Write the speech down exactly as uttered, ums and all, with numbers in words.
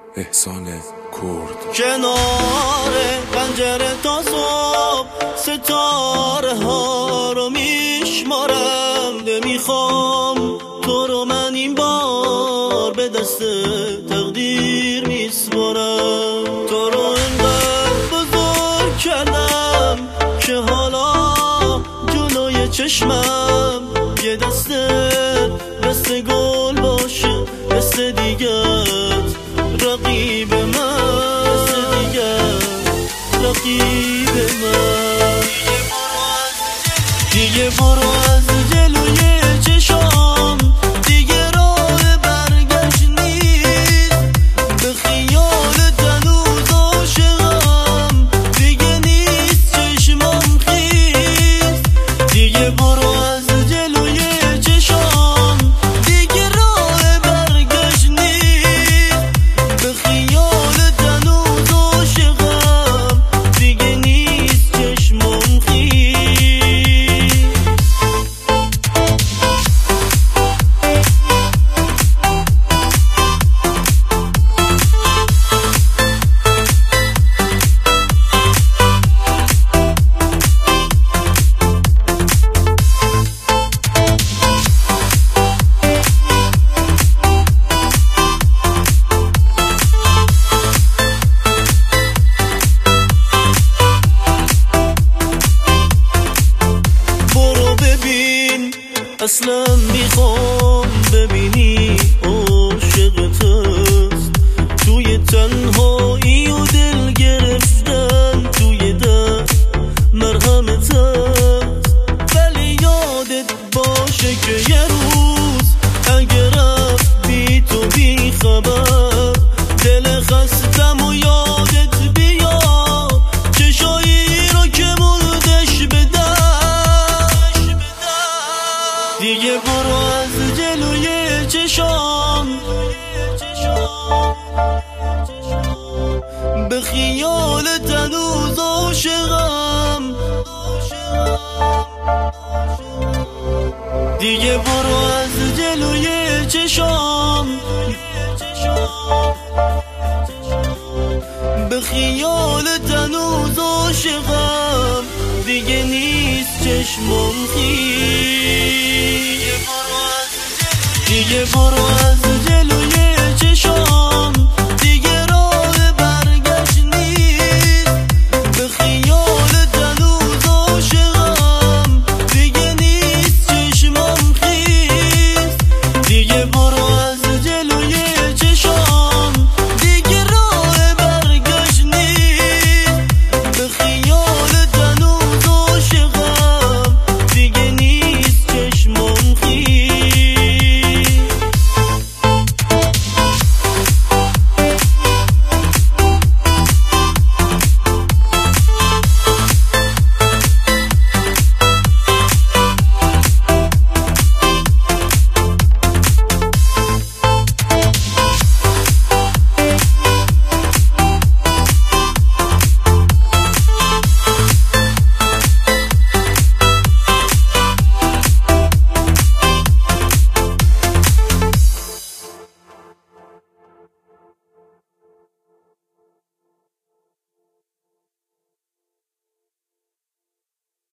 احسان کرد. کنار پنجره تا صبح ستاره ها رو میشمارم، نمیخوام تو رو من این بار به دست تقدیر میسپارم. تو رو اینقدر بزرگ کردم که حالا جلوی چشمم یه دست دست گل باشه، دست دیگت رقیب من، دست دیگت رقیب من. دیگه برو از جلوی چشام، دیگه راه برگشت نیست. به خیال تنوز عاشقم، دیگه نیست چشمام خیست. دیگه برو از جلوی چشام، دیگه راه برگشت نیست. به خیال تنوز عاشقم، دیگه نیست چشمام خیست. اصلا میخوام ببینی عاشقت است، توی تنهایی و دل گرفتن توی دست مرهمت است. ولی یادت باشه که یه روز اگه رفت بی تو بی خبر، دل خستم و یادت بیاد چشایی رو که موندش بدم. دیگه برو از جلوی چشام، به خیال تنوز عاشقم. دیگه برو از جلوی چشام، به خیال تنوز عاشقم، دیگه نیست چشمم خیست. دیگه برو